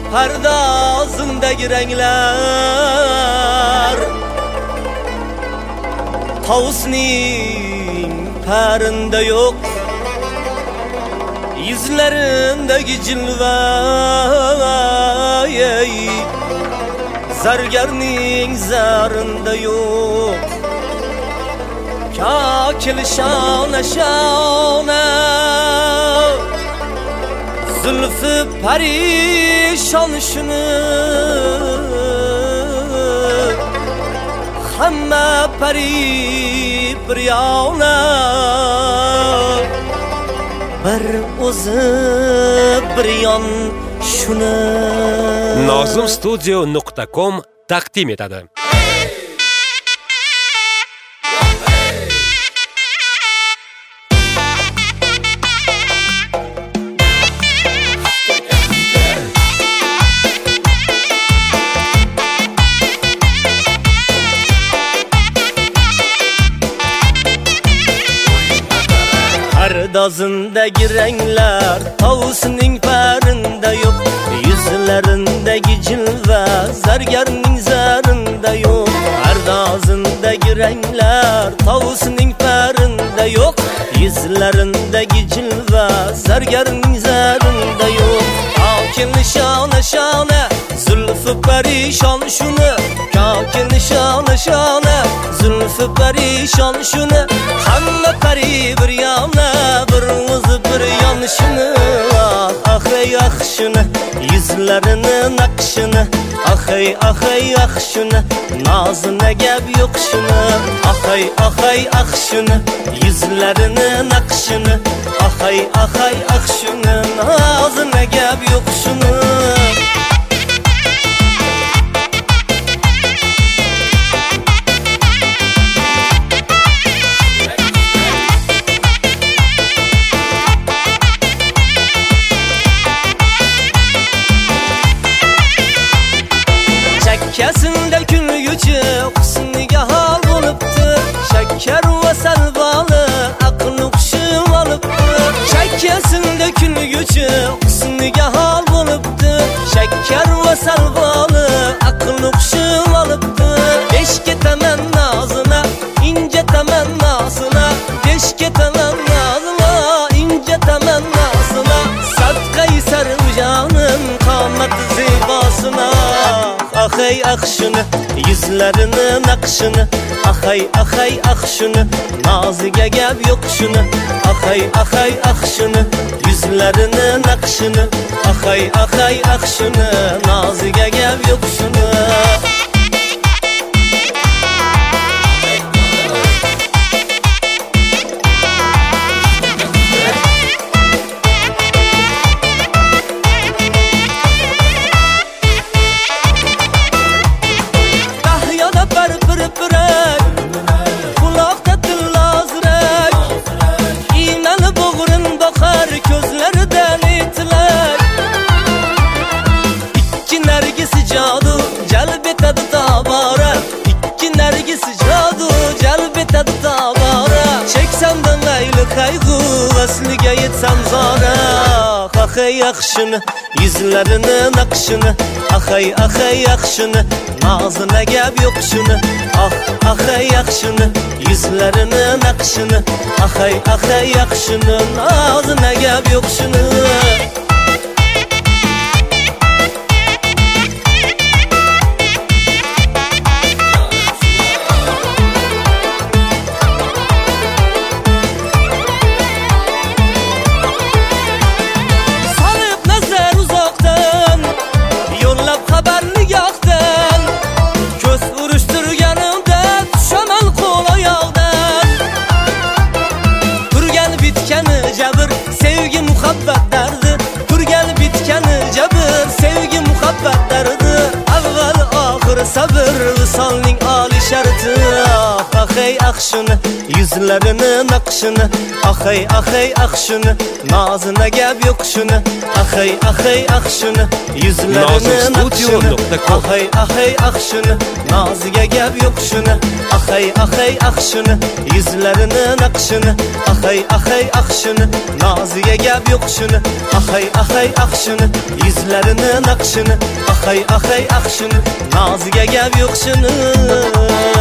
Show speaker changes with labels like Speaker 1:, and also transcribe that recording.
Speaker 1: pardozimdagi ranglar Tavusning parinda yo'q yuzlarindagi jilva zargarning zarinda yo'q kakil shona shona zulfi parishon shuni hamma pari bir yona bir o'zi bir yon shuni
Speaker 2: nozimstudio.com taqdim etadi.
Speaker 1: Pardozindagi ranglar tavusning parinda yo'q yuzlarindagi jilva zargarning zarinda yo'q pardozindagi ranglar tavusning parinda yo'q yuzlarindagi jilva zargarning zarinda yo'q kokin shona shona zulfi parishon shuni kokin shona shona zulfi parishon shuni hamma pari bir yana bir o'zi bir yon shuni ahay shuni yuzlarini naqshini ahay shuni nozina gap yo'q shuni ahay shuni yuzlarini naqshini ahay shuni nozina gap yo'q shuni Shakkasında kulguchi husniga hol bo'libdi shakkar va salboni aql o'qishim olibdi shakkasında kulguchi husniga hol bo'libdi shakkar va salboni aql o'qishim olibdi besh ketaman nozina inja tamannasina besh ketaman nozina inja tamannasina sadqai sarvjonim qomat zebosina ahay shuni yuzlarini naqshini ahay shuni noziga gap yo'q shuni ahay shuni yuzlarini naqshini ahay shuni noziga gap yo'q shuni Çeksemde mayli kaygı asliga yetsam zora ahay shuni yuzlarini naqshini ahay shuni nozina gap yo'q shuni ahay shuni yuzlarini naqshini ahay shuni nozina gap yo'q shuni sevgi muhabbet derdi turgan bitgani jabr sevgi muhabbet derdi avval oxir sabr visolning oli sharti ahay akşını, yüzlerinin akşını. Ahay ahay akşını, nazına gel yokşunu. Ahay ahay akşını, yüzlerinin akşını. Ahay ahay akşını, nazıya gel yokşunu. Ahay ahay akşını, yüzlerinin akşını. Ahay ahay akşını, nazıya gel yokşunu. Ahay ahay akşını, yüzlerinin akşını. Ahay ahay akşını, nazıya gel yokşunu.